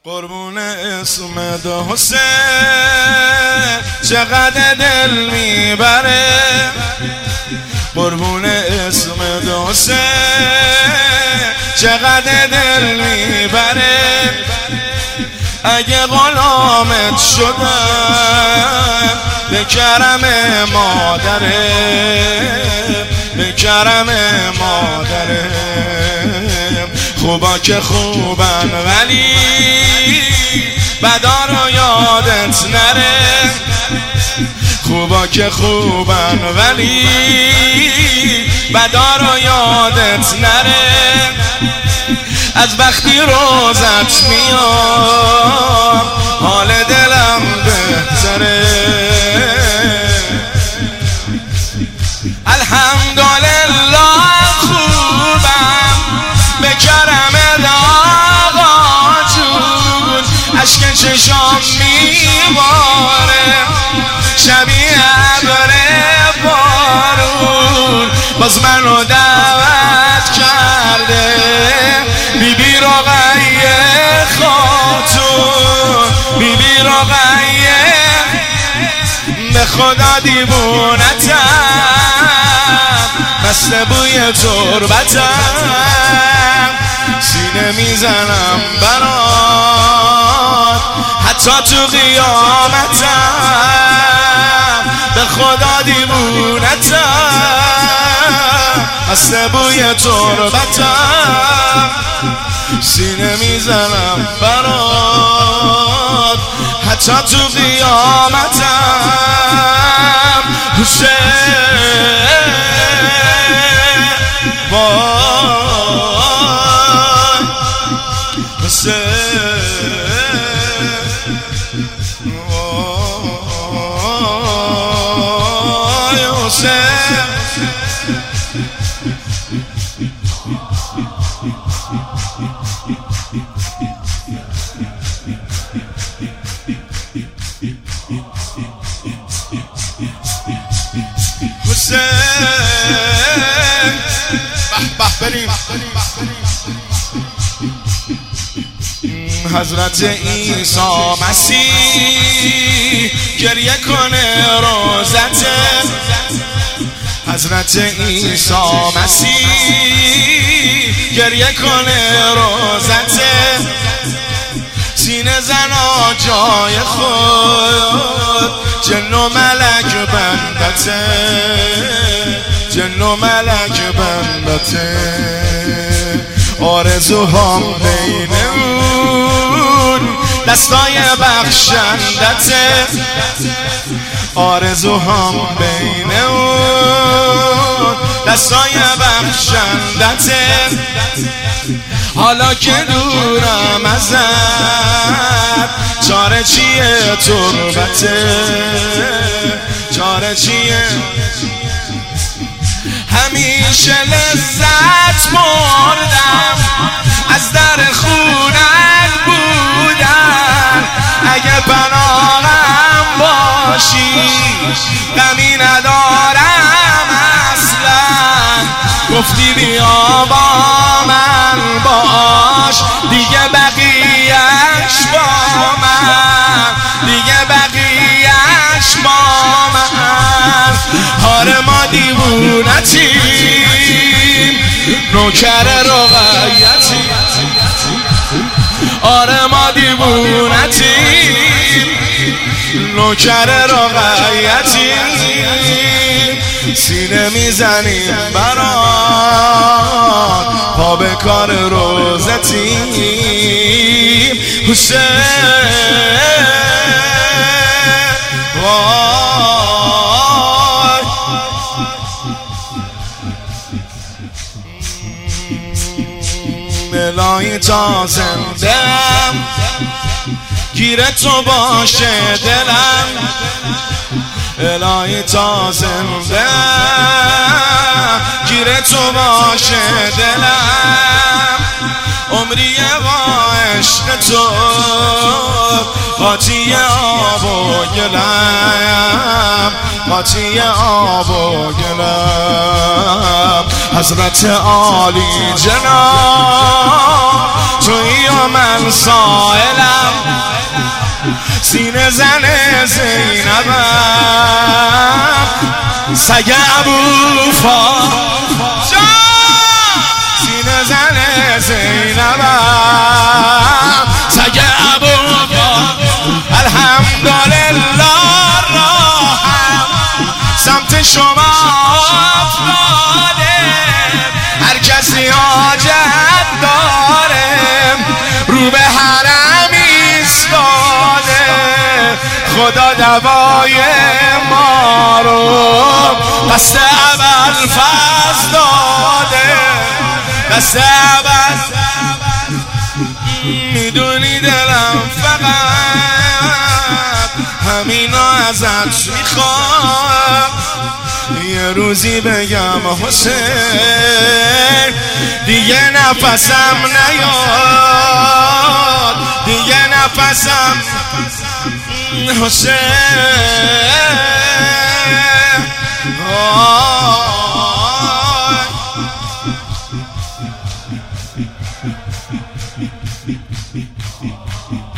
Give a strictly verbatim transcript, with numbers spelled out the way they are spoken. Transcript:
قربون اسم دو حسین چقدر دل میبره، قربون اسم دو حسین چقدر دل میبره. اگه غلامت شدم به کرم مادره، به کرم مادره. خوبا که خوبن ولی بدا رو یادت نره، خوبا که خوبن ولی بدا رو یادت نره. از وقتی روزت میاد حال دلم بهتره. الحمدلله خوبم به کرم آقا جون، اشک چشام میباره شبیه ابر بارون. باز منو دعوت کرده بی بی رقیه خاتون، بی بی رقیه. به خدا دیوونتم مست بوی تربتم، سینه میزنم برات حتی تو قیامتم. به خدا دیوونتم مست بوی تربتم، سینه میزنم برات حتی تو قیامتم. حسین وای حسین وای حسین. حضرت عیسی مسیح گریه کنه روزته، حضرت عیسی مسیح گریه کنه روزته. سینه زنا جای خود جن و ملک بندته، جن و ملک بندته. آرزوهام بین اون دستای بخشندته، آرزوهام بین اون دستای بخشندته. حالا که دورم ازت چاره چیه تربته، چاره چیه؟ همیشه لذت بردم از در خونت بودن، اگه پناهم باشی غمی ندارم اصلا. گفتی بیا با من باش دیگه بقیهش با من، دیگه بقیهش با من. آره ما دیوونتیم نوکر رقیتیم، آره ما دیوونتیم نوکر رقیتیم. سینه میزنیم برات پا به کار روزتیم. حسین وای الهی تا زندم گیر تو باشه دلم، الهی تا زنده گیر تو باشه دلم. عمری با عشق تو قاطی آب و گلم، قاطی آب و گلم. حضرت عالی جناب تویی و من سائلم، سینه زن زینبم سگ ابوالفضل سینه زن زینبم سگ ابوالفضل الحمدلله راهم سمت شما افتاده هر کسی حاجت داره رو به حرم ایستاده خدا دوای ما رو دست ابوالفضل داده دست ابوالفضل میدونی دلم فقط همینا ازت میخوام یه روزی بگم حسین دیگه نفسم نیاد دیگه نفسم حسین